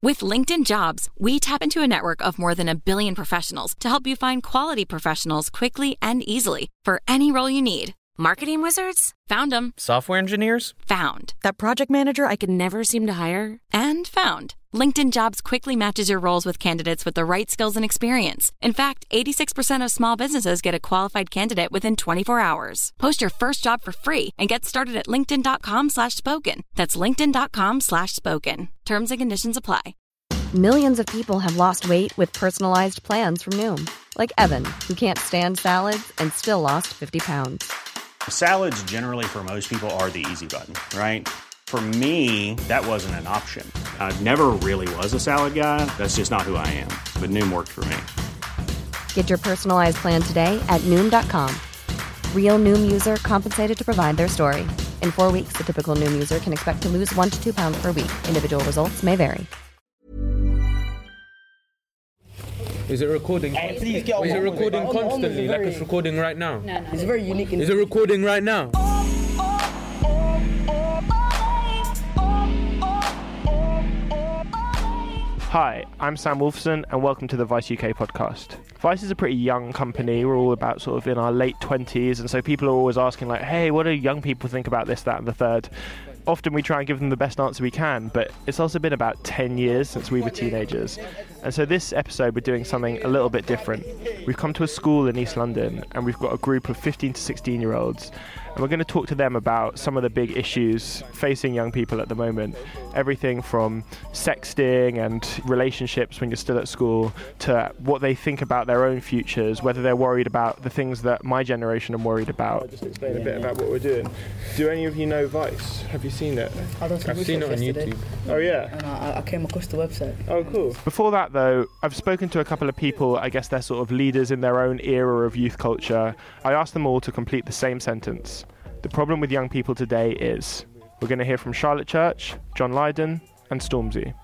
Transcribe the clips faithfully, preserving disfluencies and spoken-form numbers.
With LinkedIn Jobs, we tap into a network of more than a billion professionals to help you find quality professionals quickly and easily for any role you need. Marketing wizards? Found them. Software engineers? Found. That project manager I could never seem to hire? And found. LinkedIn Jobs quickly matches your roles with candidates with the right skills and experience. In fact, eighty-six percent of small businesses get a qualified candidate within twenty-four hours. Post your first job for free and get started at linkedin.com slash spoken. That's linkedin.com slash spoken. Terms and conditions apply. Millions of people have lost weight with personalized plans from Noom. Like Evan, who can't stand salads and still lost fifty pounds. Salads generally for most people are the easy button, right? For me, that wasn't an option. I never really was a salad guy. That's just not who I am. But Noom worked for me. Get your personalized plan today at Noom dot com. Real Noom user compensated to provide their story. In four weeks, the typical Noom user can expect to lose one to two pounds per week. Individual results may vary. Is it recording? Hey, please get on Is it recording on, constantly, on like very, it's recording right now? No, no. It's very unique. Is it recording right now? Hi, I'm Sam Wolfson and welcome to the Vice U K podcast. Vice is a pretty young company. We're all about sort of in our late twenties, and so people are always asking like, hey, what do young people think about this, that and the third? Often we try and give them the best answer we can, but it's also been about ten years since we were teenagers. And so this episode we're doing something a little bit different. We've come to a school in East London and we've got a group of fifteen to sixteen year olds, and we're going to talk to them about some of the big issues facing young people at the moment. Everything from sexting and relationships when you're still at school to what they think about their own futures, whether they're worried about the things that my generation are worried about. I'll just explain a bit about what we're doing. Do any of you know Vice? Have you seen it? I don't I've seen it on YouTube. Oh yeah? And I, I came across the website. Oh cool. Before that though, I've spoken to a couple of people, I guess they're sort of leaders in their own era of youth culture. I asked them all to complete the same sentence. The problem with young people today is... We're going to hear from Charlotte Church, John Lydon and Stormzy.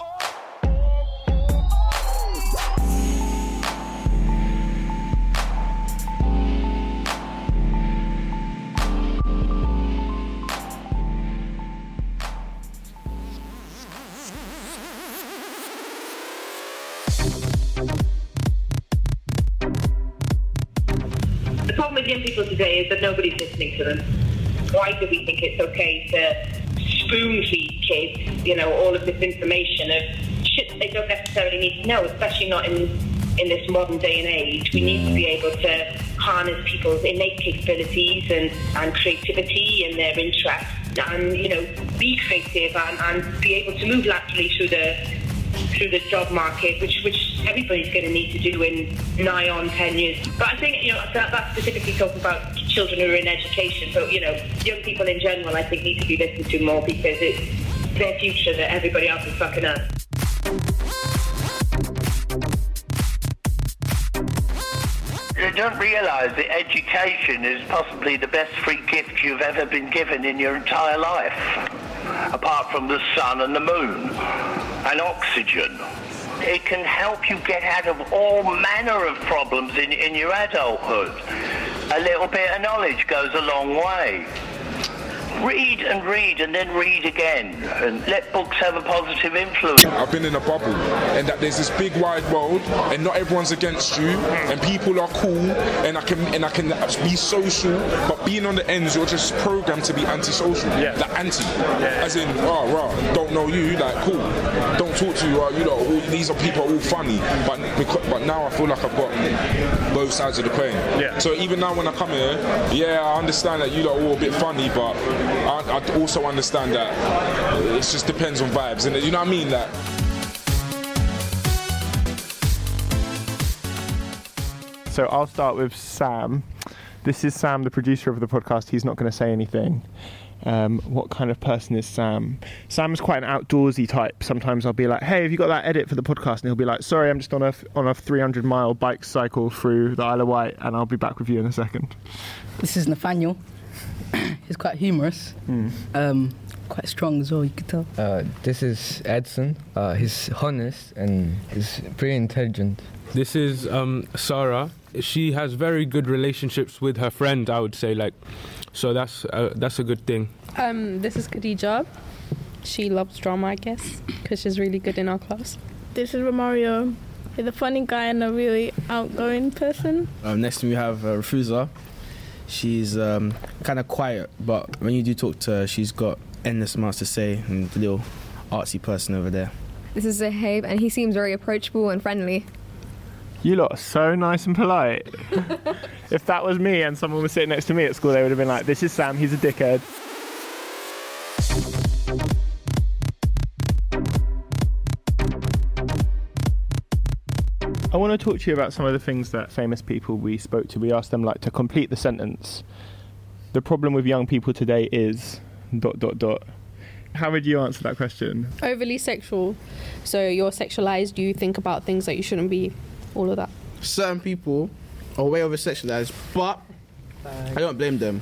The problem with young people today is that nobody's listening to them. Why do we think it's okay to spoon-feed kids, you know, all of this information of shit that they don't necessarily need to know, especially not in in this modern day and age? We need to be able to harness people's innate capabilities and, and creativity and their interests and, you know, be creative and, and be able to move laterally through the through the job market, which which everybody's going to need to do in nigh on ten years. But I think, you know, that, that's specifically talking about children who are in education. But, you know, young people in general, I think, need to be listened to more because it's their future that everybody else is fucking up. You don't realise that education is possibly the best free gift you've ever been given in your entire life, apart from the sun and the moon and oxygen. It can help you get out of all manner of problems in, in your adulthood. A little bit of knowledge goes a long way. Read and read and then read again, and let books have a positive influence. I've been in a bubble, and that there's this big wide world, and not everyone's against you, and people are cool, and I can and I can be social, but being on the ends, you're just programmed to be antisocial. Yeah. Like anti, yeah. As in, oh, right, don't know you, like cool, don't talk to you. Uh, you know, all, these are people are all funny, but because, but now I feel like I've got both sides of the coin. Yeah. So even now when I come here, yeah, I understand that you lot are all a bit funny, but I, I also understand that it just depends on vibes, and you know what I mean? Like, so I'll start with Sam. This is Sam, the producer of the podcast. He's not going to say anything. Um, what kind of person is Sam? Sam's quite an outdoorsy type. Sometimes I'll be like, hey, have you got that edit for the podcast? And he'll be like, sorry, I'm just on a, on a three hundred mile bike cycle through the Isle of Wight, and I'll be back with you in a second. This is Nathaniel. He's quite humorous, mm. um, quite strong as well, you could tell. Uh, this is Edson. Uh, he's honest and he's pretty intelligent. This is um, Sarah. She has very good relationships with her friend, I would say, like, so that's uh, that's a good thing. Um, this is Khadija. She loves drama, I guess, because she's really good in our class. This is Romario. He's a funny guy and a really outgoing person. Um, next to me we have uh, Refusa. She's um, kind of quiet, but when you do talk to her, she's got endless amounts to say, and the little artsy person over there. This is Zahib, and he seems very approachable and friendly. You lot are so nice and polite. If that was me and someone was sitting next to me at school, they would have been like, this is Sam, he's a dickhead. I want to talk to you about some of the things that famous people we spoke to. We asked them like to complete the sentence. The problem with young people today is... dot dot dot. How would you answer that question? Overly sexual. So you're sexualized, you think about things that you shouldn't be, all of that. Certain people are way over sexualized, but I don't blame them,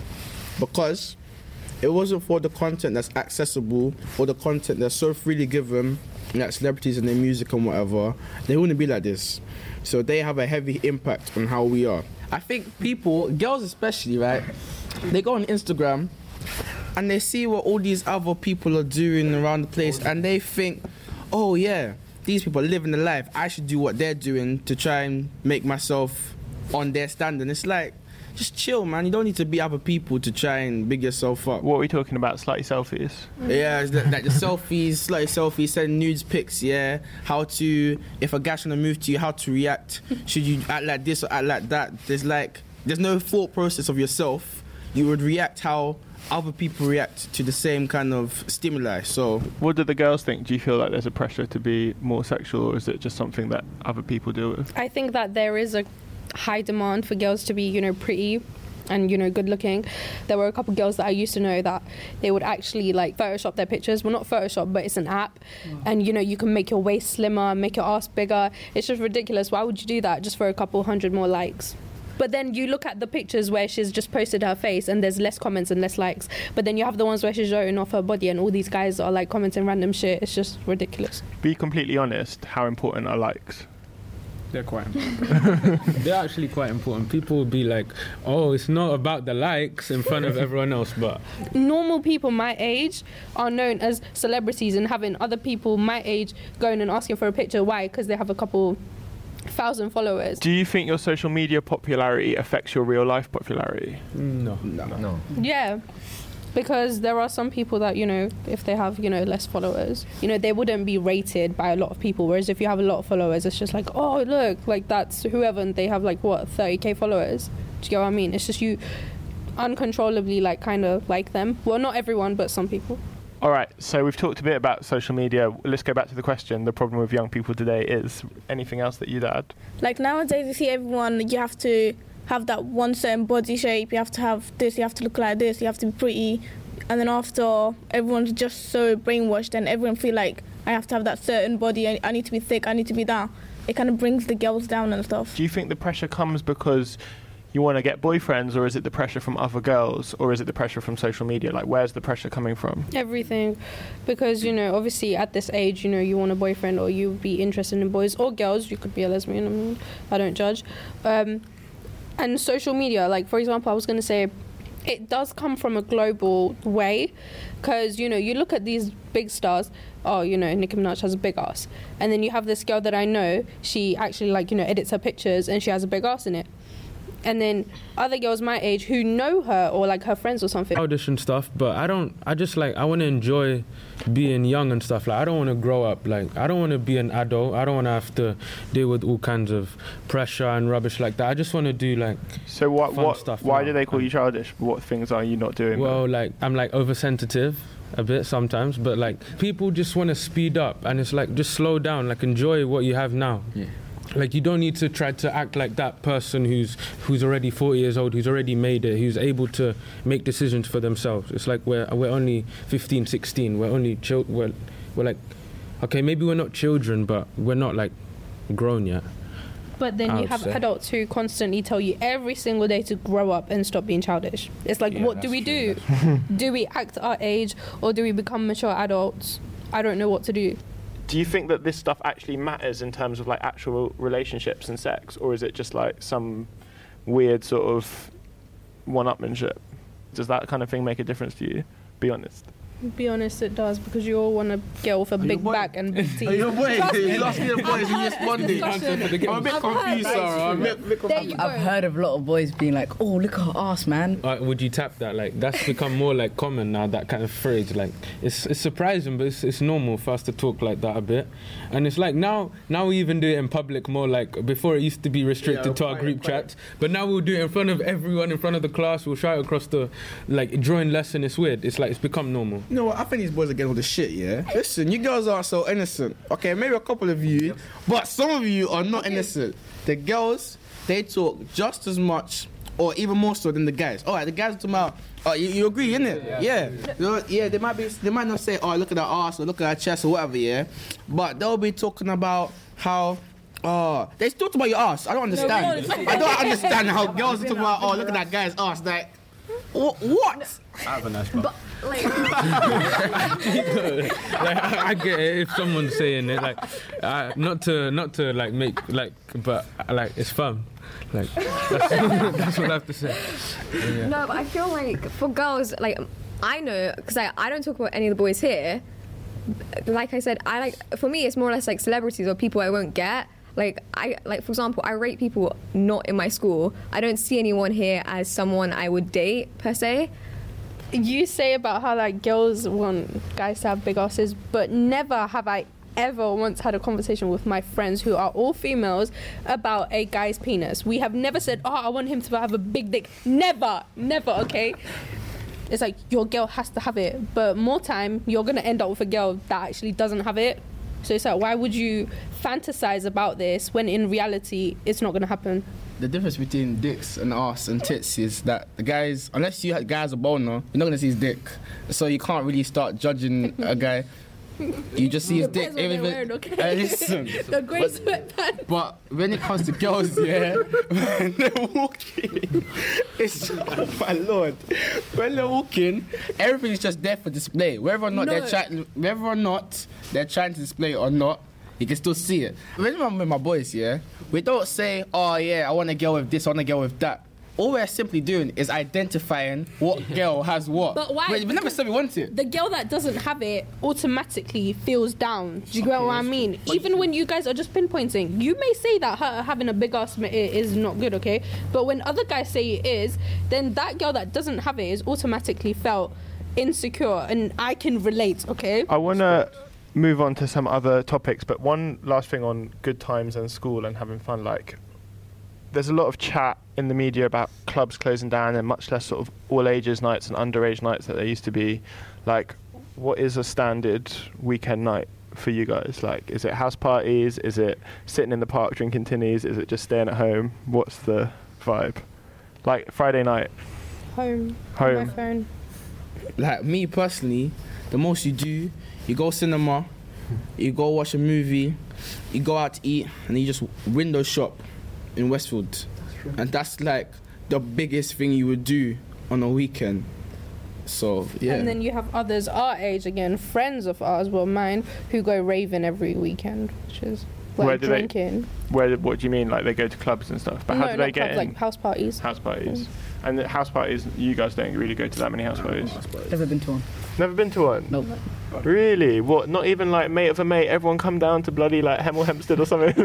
because it wasn't for the content that's accessible or the content that's so freely given, like celebrities and their music and whatever, they wouldn't be like this. So they have a heavy impact on how we are. I think people, girls especially, right, they go on Instagram and they see what all these other people are doing around the place, and they think, oh yeah, these people are living the life, I should do what they're doing to try and make myself on their standard. It's like, just chill, man. You don't need to be other people to try and big yourself up. What are we talking about? Slutty selfies? Yeah, it's like, like the selfies, slutty selfies, send nudes pics, yeah. How to, if a guy's gonna move to you, how to react. Should you act like this or act like that? There's like, there's no thought process of yourself. You would react how other people react to the same kind of stimuli. So what do the girls think? Do you feel like there's a pressure to be more sexual, or is it just something that other people deal with? I think that there is a high demand for girls to be, you know, pretty and, you know, good looking. There were a couple of girls that I used to know that they would actually like Photoshop their pictures. Well, not Photoshop, but it's an app. Oh. And, you know, you can make your waist slimmer, make your ass bigger. It's just ridiculous. Why would you do that just for a couple hundred more likes? But then you look at the pictures where she's just posted her face and there's less comments and less likes. But then you have the ones where she's showing off her body and all these guys are like commenting random shit. It's just ridiculous. Be completely honest, how important are likes? They're quite important. They're actually quite important. People will be like, oh, it's not about the likes in front of everyone else, but... Normal people my age are known as celebrities, and having other people my age going and asking for a picture. Why? Because they have a couple... thousand followers. Do you think your social media popularity affects your real life popularity? No. No. no. Yeah. Because there are some people that, you know, if they have, you know, less followers, you know, they wouldn't be rated by a lot of people. Whereas if you have a lot of followers, it's just like, oh, look, like that's whoever, and they have like, what, thirty k followers. Do you get what I mean? It's just you uncontrollably, like, kind of like them. Well, not everyone, but some people. All right, so we've talked a bit about social media. Let's go back to the question. The problem with young people today is anything else that you'd add? Like nowadays, you see everyone, you have to have that one certain body shape, you have to have this, you have to look like this, you have to be pretty. And then after, everyone's just so brainwashed and everyone feel like, I have to have that certain body, I, I need to be thick, I need to be that. It kind of brings the girls down and stuff. Do you think the pressure comes because you want to get boyfriends, or is it the pressure from other girls, or is it the pressure from social media? Like, where's the pressure coming from? Everything. Because, you know, obviously at this age, you know, you want a boyfriend or you be interested in boys or girls. You could be a lesbian. I mean, I don't judge. Um, and social media, like, for example, I was going to say, it does come from a global way, because, you know, you look at these big stars, oh, you know, Nicki Minaj has a big ass. And then you have this girl that I know, she actually, like, you know, edits her pictures and she has a big ass in it. And then other girls my age who know her or like her friends or something. Audition stuff, but I don't, I just like, I want to enjoy being young and stuff. Like, I don't want to grow up. Like, I don't want to be an adult. I don't want to have to deal with all kinds of pressure and rubbish like that. I just want to do like So what, fun what, stuff. why now. do they call you childish? What things are you not doing? Well, like, I'm like oversensitive a bit sometimes, but like people just want to speed up, and it's like, just slow down, like enjoy what you have now. Yeah. Like, you don't need to try to act like that person who's who's already forty years old, who's already made it, who's able to make decisions for themselves. It's like we're we're only fifteen, sixteen. We're only chil- we're we're like, okay, maybe we're not children, but we're not like grown yet. But then you have say. adults who constantly tell you every single day to grow up and stop being childish. It's like, yeah, what do we true, do? Do we act our age, or do we become mature adults? I don't know what to do. Do you think that this stuff actually matters in terms of like actual relationships and sex, or is it just like some weird sort of one-upmanship? Does that kind of thing make a difference to you? Be honest. Be honest, it does, because you all want a girl with a big back and big teeth. Are you a boy? Trust me. You're asking the boys and you responding. I'm a bit confused, Sarah. I'm a bit, bit confused. I've heard of a lot of boys being like, "Oh, look at her ass, man." Uh, would you tap that? Like, that's become more like common now. That kind of phrase. Like, it's it's surprising, but it's, it's normal for us to talk like that a bit. And it's like now now we even do it in public more. Like before, it used to be restricted Yeah, to our quiet, group quiet. chats, but now we'll do it in front of everyone, in front of the class. We'll shout across the like drawing lesson. It's weird. It's like it's become normal. You know what? I think these boys are getting all the shit, yeah? Listen, you girls aren't so innocent. Okay, maybe a couple of you, but some of you are not innocent. The girls, they talk just as much or even more so than the guys. All right, the guys are talking about, oh, you, you agree, innit? Yeah. Yeah. You know, yeah, they might be, they might not say, oh, look at her ass or look at her chest or whatever, yeah? But they'll be talking about how, oh, they still talk about your ass. I don't understand. I don't understand how girls talk about, oh, look at that guy's ass. Like, wh- what? I have a nice butt. Like, like I, I get it if someone's saying it, like uh, not to not to like make like, but like it's fun. Like that's, that's what I have to say. Yeah. no, but I feel like for girls, like I know, because I, I don't talk about any of the boys here. Like I said, I like for me it's more or less like celebrities or people I won't get. Like I like for example, I rate people not in my school. I don't see anyone here as someone I would date per se. You say about how like girls want guys to have big asses, but never have I ever once had a conversation with my friends who are all females about a guy's penis. We have never said, oh, I want him to have a big dick. Never, never, okay? It's like your girl has to have it, but more time you're gonna end up with a girl that actually doesn't have it. So it's like, why would you fantasize about this when in reality it's not gonna happen? The difference between dicks and ass and tits is that the guys, unless you have guys a boner, you're not gonna see his dick. So you can't really start judging a guy. You just see his dick. Depends what they're wearing, okay? Uh, listen. The grey but, sweatpants. But when it comes to girls, yeah, when they're walking, it's oh my lord. When they're walking, everything's just there for display. Whether or not No. they're trying, whether or not they're trying to display it or not, you can still see it. When I'm with my boys, yeah, we don't say, oh yeah, I want a girl with this, I want a girl with that. All we're simply doing is identifying what girl has what. But why? We, we never said we want it. The girl that doesn't have it automatically feels down. Do you get what I mean? Even when you guys are just pinpointing, you may say that her having a big ass ma- is not good, okay? But when other guys say it is, then that girl that doesn't have it is automatically felt insecure, and I can relate, okay? I want to move on to some other topics, but one last thing on good times and school and having fun. Like, there's a lot of chat in the media about clubs closing down and much less sort of all ages nights and underage nights that there used to be. Like, what is a standard weekend night for you guys? Like, is it house parties? Is it sitting in the park drinking tinnies? Is it just staying at home? What's the vibe? Like, Friday night. Home. Home. On my phone. Like me personally, the most you do, you go cinema, you go watch a movie, you go out to eat, and you just window shop in Westfield. And that's like the biggest thing you would do on a weekend. So yeah. And then you have others our age, again, friends of ours, well mine, who go raving every weekend, which is like Where do drinking. They, where? What do you mean? Like they go to clubs and stuff? But no, how do not they get clubs, in? like house parties. House parties. And the house parties, you guys don't really go to that many house parties. Never been to one. Never been to one? Nope. Really? What? Not even like mate of a mate? Everyone come down to bloody like Hemel Hempstead or something?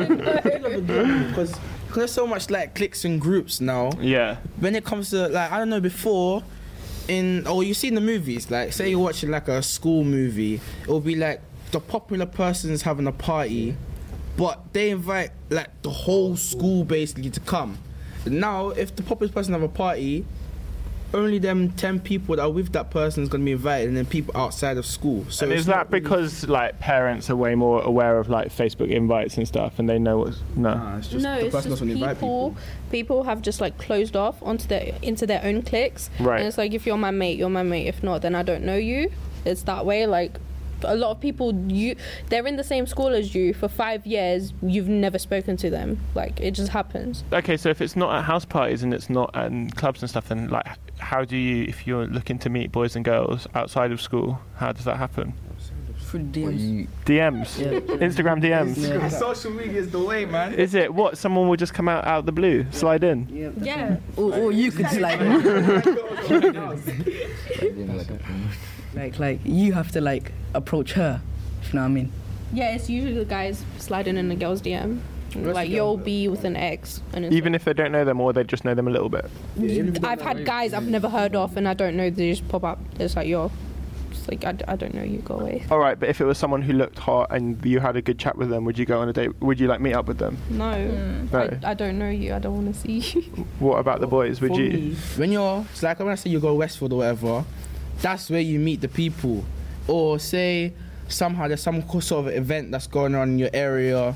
Because there's so much like cliques and groups now. Yeah. When it comes to like, I don't know, before in, or you see in the movies, like say you're watching like a school movie, it'll be like the popular person's having a party, but they invite like the whole school basically to come. Now, if the popular person have a party, only them ten people that are with that person is going to be invited, and then people outside of school. So and it's is that not really- because like parents are way more aware of like Facebook invites and stuff, and they know what's no? Nah, it's just No, the it's person just doesn't invite people, people. people have just like closed off onto their into their own cliques. Right. And it's like, if you're my mate, you're my mate. If not, then I don't know you. It's that way. Like, a lot of people, you they're in the same school as you for five years. You've never spoken to them. Like, it just happens. Okay, so if it's not at house parties and it's not at clubs and stuff, then like, how do you, if you're looking to meet boys and girls outside of school, how does that happen? Through D Ms. D Ms, Yeah. Instagram D Ms. Yeah. Social media is the way, man. Is it what? Someone will just come out out of the blue, slide in. Yeah. Yeah. Or, or you could slide in. Like, like you have to like approach her. If you know what I mean? Yeah, it's usually the guys sliding in the girl's D M. Like, you'll be with an ex. And it's Even if they don't know them or they just know them a little bit. I've had guys I've never heard of and I don't know, they just pop up. It's like, yo, it's like, I, I don't know you, go away. All right, but if it was someone who looked hot and you had a good chat with them, would you go on a date? Would you like meet up with them? No, No. I, I don't know you, I don't want to see you. What about the boys? Would For you? me, when you're, it's like when I say you go Westfield or whatever, that's where you meet the people. Or say somehow there's some sort of event that's going on in your area,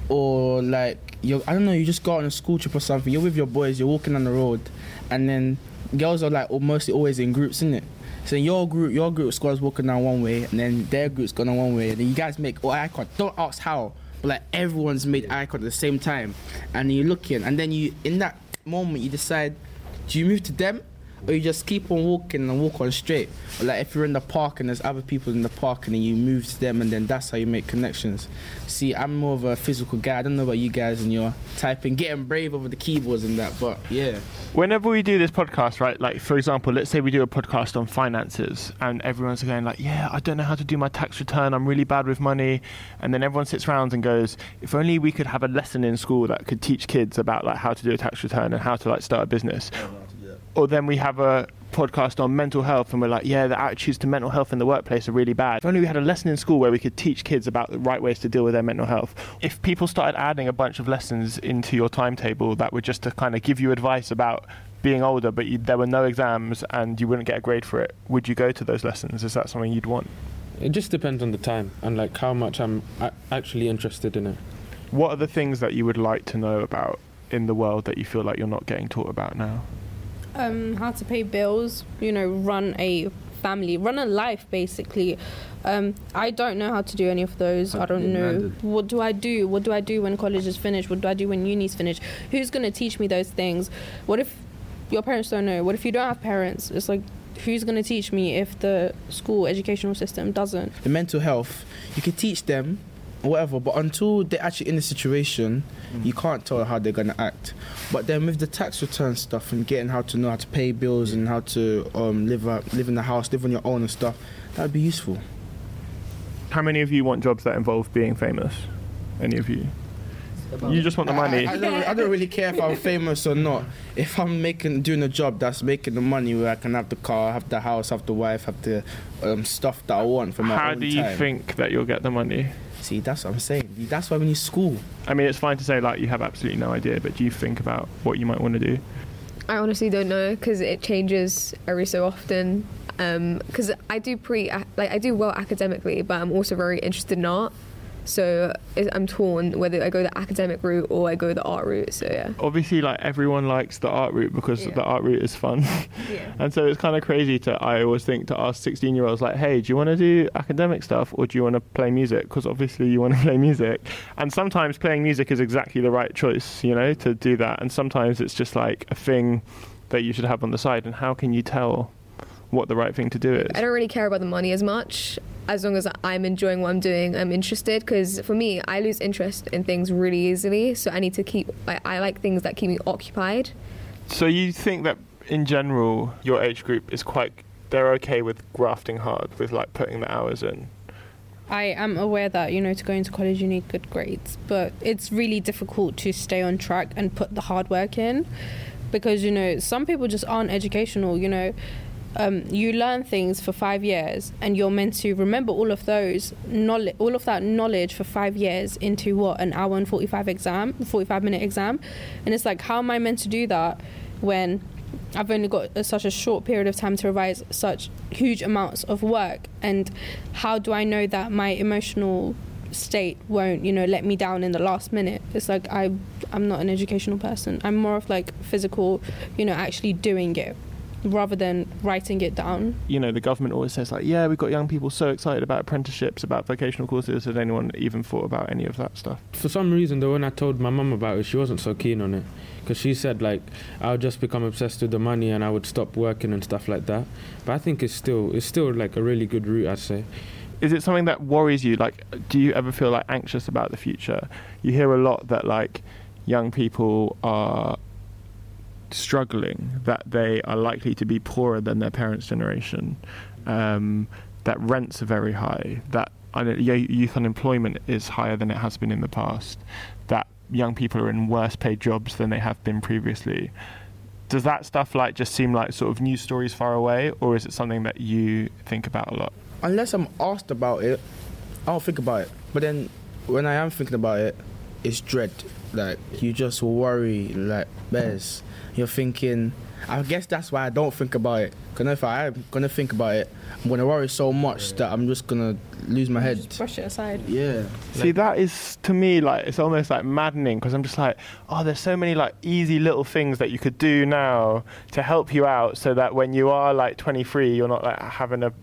or like you I don't know, you just go on a school trip or something. You're with your boys, you're walking on the road, and then girls are like mostly always in groups, isn't it? So your group, your group squad's walking down one way, and then their group's going on one way, and then you guys make eye contact. Don't ask how, but like everyone's made eye contact at the same time, and you're looking, and then you in that moment you decide, do you move to them? Or you just keep on walking and walk on straight. Or like if you're in the park and there's other people in the park and then you move to them and then that's how you make connections. See, I'm more of a physical guy. I don't know about you guys and your typing, getting brave over the keyboards and that, but yeah. Whenever we do this podcast, right, like for example, let's say we do a podcast on finances and everyone's going like, yeah, I don't know how to do my tax return, I'm really bad with money. And then everyone sits around and goes, if only we could have a lesson in school that could teach kids about like how to do a tax return and how to like start a business. Or then we have a podcast on mental health and we're like, yeah, the attitudes to mental health in the workplace are really bad. If only we had a lesson in school where we could teach kids about the right ways to deal with their mental health. If people started adding a bunch of lessons into your timetable that were just to kind of give you advice about being older, but you, there were no exams and you wouldn't get a grade for it, would you go to those lessons? Is that something you'd want? It just depends on the time and like how much I'm a- actually interested in it. What are the things that you would like to know about in the world that you feel like you're not getting taught about now? Um, how to pay bills, you know, run a family, run a life, basically. Um, I don't know how to do any of those. I don't know. What do I do? What do I do when college is finished? What do I do when uni's finished? Who's going to teach me those things? What if your parents don't know? What if you don't have parents? It's like, who's going to teach me if the school educational system doesn't? The mental health, you can teach them whatever, but until they're actually in the situation, mm. you can't tell how they're going to act. But then with the tax return stuff and getting how to know how to pay bills and how to um, live up, live in the house, live on your own and stuff, that would be useful. How many of you want jobs that involve being famous? Any of you? You just want the money. I, I, don't, I don't really care if I'm famous or not. If I'm making doing a job that's making the money where I can have the car, have the house, have the wife, have the um, stuff that I want for my How own time. do you think that you'll get the money? See, that's what I'm saying. That's why we need school. I mean, it's fine to say like you have absolutely no idea, but do you think about what you might want to do? I honestly don't know because it changes every so often. Because um, I do pre like I do well academically, but I'm also very interested in art. So I'm torn whether I go the academic route or I go the art route. So yeah. Obviously, like everyone likes the art route because yeah. the art route is fun. Yeah. And so it's kind of crazy to I always think to ask sixteen-year-olds like, hey, do you want to do academic stuff or do you want to play music? Because obviously you want to play music. And sometimes playing music is exactly the right choice, you know, to do that. And sometimes it's just like a thing that you should have on the side. And how can you tell what the right thing to do is? I don't really care about the money as much. As long as I'm enjoying what I'm doing, I'm interested. Because for me, I lose interest in things really easily. So I need to keep, I, I like things that keep me occupied. So you think that in general, your age group is quite, they're okay with grafting hard, with like putting the hours in? I am aware that, you know, to go into college you need good grades. But it's really difficult to stay on track and put the hard work in. Because, you know, some people just aren't educational, you know. Um, you learn things for five years and you're meant to remember all of those knowledge, all of that knowledge for five years into what, an hour and forty-five exam, forty-five minute exam. And it's like, how am I meant to do that when I've only got a, such a short period of time to revise such huge amounts of work? And how do I know that my emotional state won't, you know, let me down in the last minute? It's like, I, I'm not an educational person. I'm more of like physical, you know, actually doing it, rather than writing it down. You know, the government always says like, yeah, we've got young people so excited about apprenticeships, about vocational courses. Has anyone even thought about any of that stuff? For some reason, though, when I told my mum about it, she wasn't so keen on it. Because she said, like, I would just become obsessed with the money and I would stop working and stuff like that. But I think it's still, it's still like a really good route, I'd say. Is it something that worries you? Like, do you ever feel like anxious about the future? You hear a lot that like young people are struggling, that they are likely to be poorer than their parents' generation, um, that rents are very high, that I don't, youth unemployment is higher than it has been in the past, that young people are in worse paid jobs than they have been previously. Does that stuff like just seem like sort of news stories far away, or is it something that you think about a lot? Unless I'm asked about it, I don't think about it. But then when I am thinking about it, it's dread. Like, you just worry, like, bears. You're thinking, I guess that's why I don't think about it. Because if I am going to think about it, I'm going to worry so much that I'm just going to lose my head. Just brush it aside. Yeah. See, like, that is, to me, like, it's almost like maddening, because I'm just like, oh, there's so many like easy little things that you could do now to help you out, so that when you are like twenty-three, you're not like having a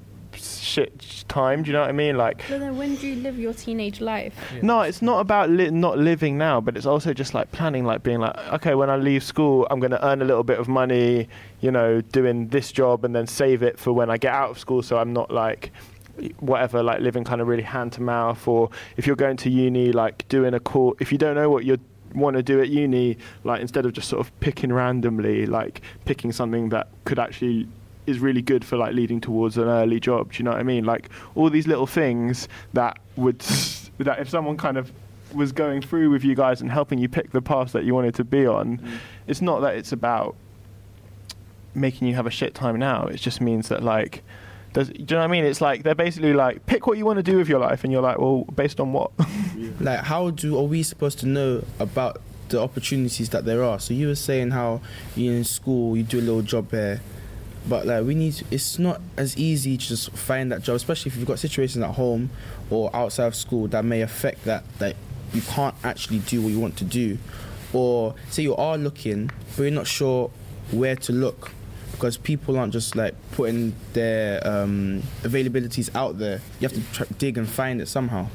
shit time. Do you know what I mean? Like, but then when do you live your teenage life? Yeah. No, it's not about li- not living now, but it's also just like planning, like being like, okay, when I leave school, I'm going to earn a little bit of money, you know, doing this job, and then save it for when I get out of school, so I'm not like whatever, like living kind of really hand to mouth. Or if you're going to uni, like doing a course, if you don't know what you want to do at uni, like instead of just sort of picking randomly, like picking something that could actually is really good for like leading towards an early job. Do you know what I mean? Like all these little things that would that if someone kind of was going through with you guys and helping you pick the path that you wanted to be on, mm. it's not that it's about making you have a shit time now. It just means that like, does, do you know what I mean? It's like they're basically like, pick what you want to do with your life, and you're like, well, based on what? Like, how do are we supposed to know about the opportunities that there are? So you were saying how you're in school, you do a little job here. But like we need, to, it's not as easy to just find that job, especially if you've got situations at home or outside of school that may affect that, that you can't actually do what you want to do. Or say you are looking, but you're not sure where to look, because people aren't just like putting their um, availabilities out there. You have to try, dig and find it somehow.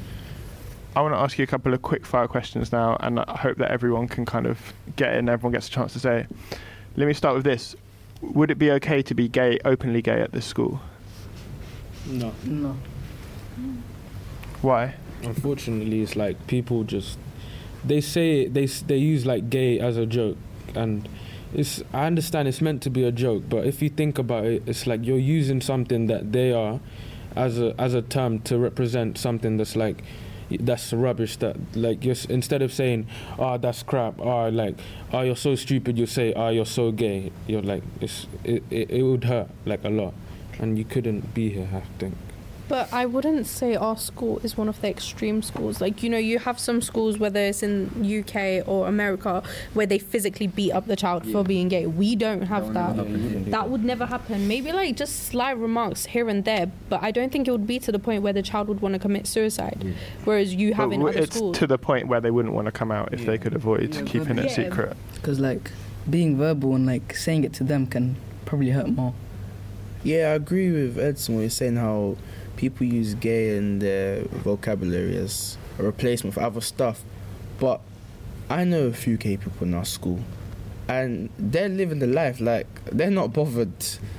I want to ask you a couple of quick fire questions now, and I hope that everyone can kind of get in, everyone gets a chance to say. Let me start with this. Would it be okay to be gay, openly gay at this school? No. No. Why? Unfortunately, it's like people just, they say, they they use like gay as a joke, and it's, I understand it's meant to be a joke, but if you think about it, it's like you're using something that they are as a as a term to represent something that's like, that's rubbish. That like you're, instead of saying oh that's crap, or like oh you're so stupid, you say oh you're so gay. You're like, it's it, it, it would hurt like a lot, and you couldn't be here, I think. But I wouldn't say our school is one of the extreme schools. Like, you know, you have some schools, whether it's in U K or America, where they physically beat up the child yeah. for being gay. We don't have that. That, that would never happen. Maybe like just sly remarks here and there, but I don't think it would be to the point where the child would want to commit suicide. Yeah. Whereas you have but in other it's schools. To the point where they wouldn't want to come out if yeah. they could avoid yeah, keeping it yeah. secret. Because like being verbal and like saying it to them can probably hurt more. Yeah, I agree with Edson when he's saying how people use gay in their vocabulary as a replacement for other stuff. But I know a few gay people in our school, and they're living the life. Like, they're not bothered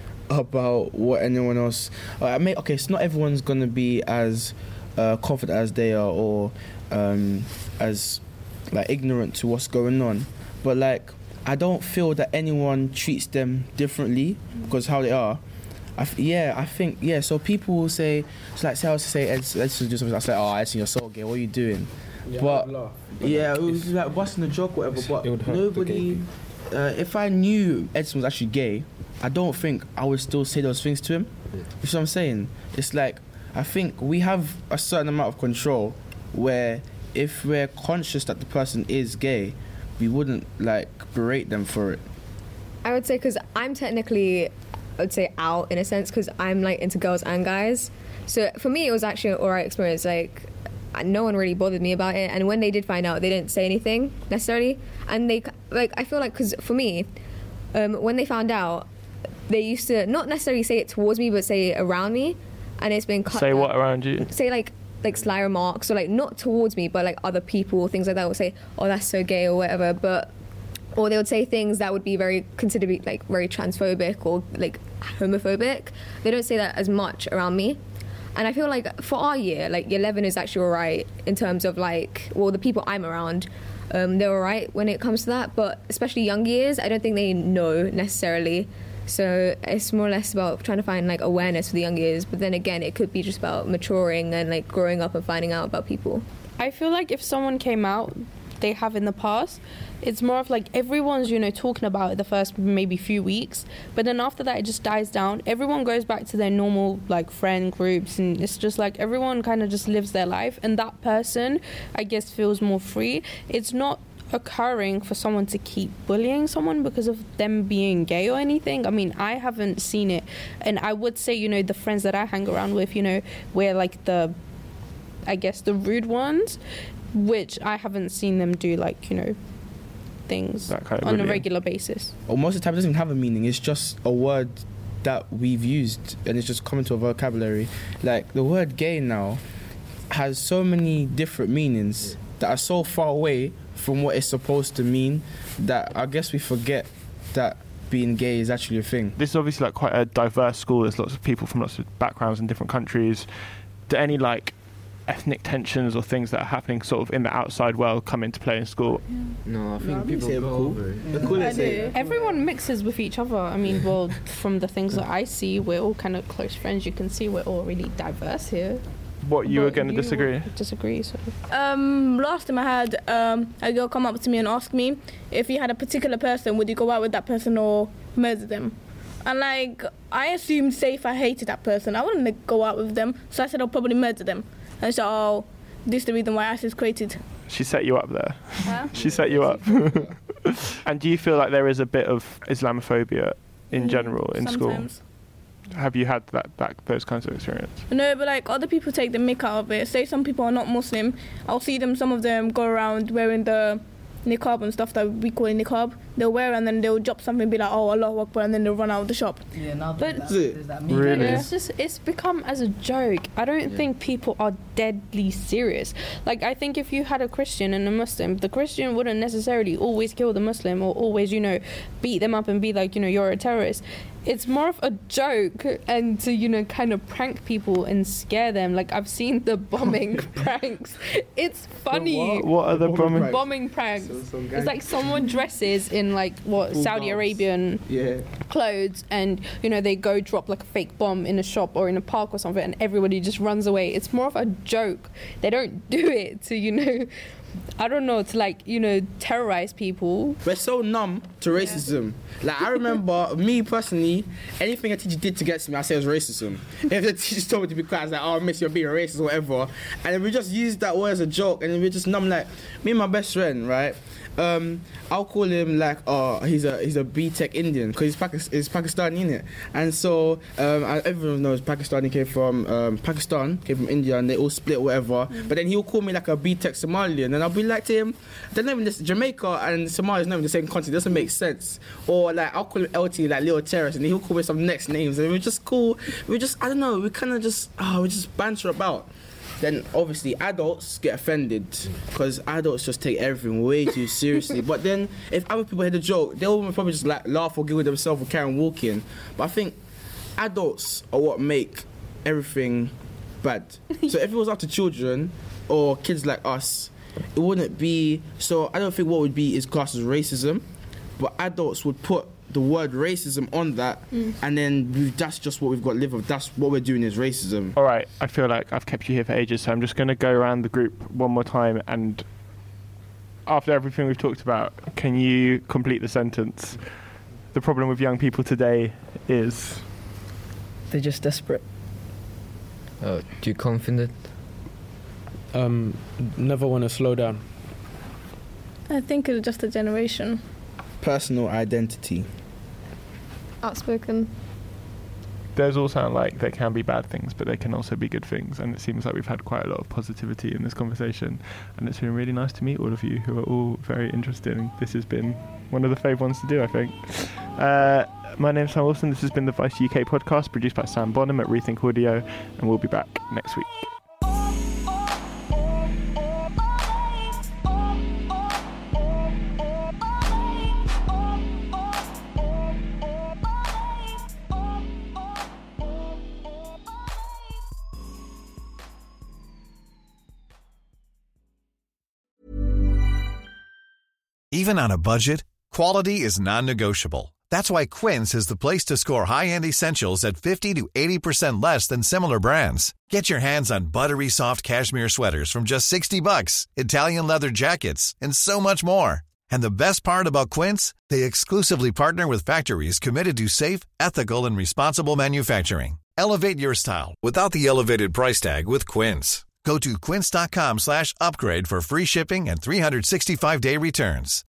about what anyone else... Uh, I mean, okay, so not everyone's going to be as uh, confident as they are, or um, as like ignorant to what's going on. But like, I don't feel that anyone treats them differently because how they are. I f- yeah, I think, yeah, so people will say, it's like, say I was to say, Edson, Edson do something, I say, oh, Edson, you're so gay, what are you doing? Yeah, but, but yeah, it was like busting a joke or whatever, but nobody, uh, if I knew Edson was actually gay, I don't think I would still say those things to him. Yeah. You see what I'm saying? It's like, I think we have a certain amount of control where if we're conscious that the person is gay, we wouldn't, like, berate them for it. I would say, because I'm technically... I would say out in a sense, because I'm like into girls and guys. So for me, it was actually an alright experience. Like, no one really bothered me about it. And when they did find out, they didn't say anything necessarily. And they, like, I feel like, because for me, um, when they found out, they used to not necessarily say it towards me, but say it around me. And it's been cut. Say down. what around you? Say like, like sly remarks, or like not towards me, but like other people, things like that would say, oh, that's so gay or whatever. But or they would say things that would be very considered be like very transphobic or like homophobic. They don't say that as much around me. And I feel like for our year, like year eleven is actually alright in terms of like, well, the people I'm around, um, they're alright when it comes to that. But especially young years, I don't think they know necessarily So it's more or less about trying to find like awareness for the young years, but then again it could be just about maturing and like growing up and finding out about people. I feel like if someone came out, they have in the past, it's more of like everyone's, you know, talking about it the first maybe few weeks, but then after that it just dies down. Everyone goes back to their normal like friend groups, and it's just like everyone kind of just lives their life, and that person, I guess, feels more free. It's not occurring for someone to keep bullying someone because of them being gay or anything. I mean, I haven't seen it, and I would say, you know, the friends that I hang around with, you know, we're like the, I guess, the rude ones, which I haven't seen them do like, you know, things That kind of on a bullying. regular basis. Or most of the time it doesn't even have a meaning. It's just a word that we've used and it's just come into a vocabulary. Like the word gay now has so many different meanings that are so far away from what it's supposed to mean that I guess we forget that being gay is actually a thing. This is obviously like quite a diverse school. There's lots of people from lots of backgrounds in different countries. Do any like ethnic tensions or things that are happening sort of in the outside world come into play in school? No, I think No, I people say go cool. over it. They're cool, they say. Everyone mixes with each other. I mean, well, from the things that I see, we're all kind of close friends. You can see we're all really diverse here. What, you But were going to you disagree? would Disagree, so. Um, last time I had um, a girl come up to me and ask me if you had a particular person, would you go out with that person or murder them? And like, I assumed, say, if I hated that person, I wouldn't like, go out with them. So I said I'll probably murder them. And so, oh, this is the reason why ISIS created. She set you up there. Huh? She set you up. And do you feel like there is a bit of Islamophobia in Mm, general in sometimes. school? Have you had that, that those kinds of experience? No, but like other people take the mick out of it. Say some people are not Muslim, I'll see them, some of them go around wearing the niqab and stuff that we call niqab. They'll wear and then they'll drop something and be like, oh, Allahu Akbar, and then they'll run out of the shop. Yeah, now But- there's that, there's that meme. Really? It's just, it's become as a joke. I don't Yeah. think people are deadly serious. Like, I think if you had a Christian and a Muslim, the Christian wouldn't necessarily always kill the Muslim or always, you know, beat them up and be like, you know, you're a terrorist. It's more of a joke and to, you know, kind of prank people and scare them. Like, I've seen the bombing pranks. It's funny. what? What are the Bombing bombing? pranks? Bombing pranks. So some guy- It's like someone dresses in like what Full Saudi garbs. Arabian Yeah. clothes, and you know they go drop like a fake bomb in a shop or in a park or something, and everybody just runs away. It's more of a joke. They don't do it to, you know, I don't know, to like, you know, terrorize people. We're so numb to racism. Like, I remember, me personally, anything a teacher did to get to me, I say it was racism. If the teacher told me to be quiet, I was like, oh, miss, you're being racist or whatever. And then we just used that word as a joke, and then we're just numb. Like, me and my best friend, right? Um, I'll call him like, oh, he's a he's a B-Tech Indian, because he's, Pakis- he's Pakistani, innit? And so, um, I, everyone knows Pakistani came from, um, Pakistan, came from India, and they all split, whatever. Mm. But then he'll call me like a B-Tech Somalian, and I'll be like to him, they're not even this, Jamaica and Somalia is not even the same country, it doesn't make sense. Or like, I'll call him L T, like Little Terrorist, and he'll call me some next names, and we're just cool. We're just, I don't know, we kind of just, oh, we just banter about. Then obviously adults get offended because adults just take everything way too seriously. But then if other people hear the joke, they'll probably just like laugh or giggle themselves or carry on walking. But I think adults are what make everything bad. So if it was up to children or kids like us, it wouldn't be. So I don't think what would be is classed as racism, but adults would put the word racism on that, mm. and then we, that's just what we've got to live with. That's what we're doing is racism. All right, I feel like I've kept you here for ages, so I'm just going to go around the group one more time, and after everything we've talked about, can you complete the sentence? The problem with young people today is... They're just desperate. Uh, too confident. Um, never want to slow down. I think it's just a generation. Personal identity. Outspoken. Those all sound like they can be bad things, but they can also be good things, and it seems like we've had quite a lot of positivity in this conversation, and it's been really nice to meet all of you who are all very interesting. This has been one of the fave ones to do, I think. Uh, my name's Sam Wilson. This has been the Vice U K podcast, produced by Sam Bonham at Rethink Audio, and we'll be back next week. Even on a budget, quality is non-negotiable. That's why Quince is the place to score high-end essentials at fifty to eighty percent less than similar brands. Get your hands on buttery soft cashmere sweaters from just sixty bucks, Italian leather jackets, and so much more. And the best part about Quince, they exclusively partner with factories committed to safe, ethical, and responsible manufacturing. Elevate your style without the elevated price tag with Quince. Go to quince.com slash upgrade for free shipping and three sixty-five day returns.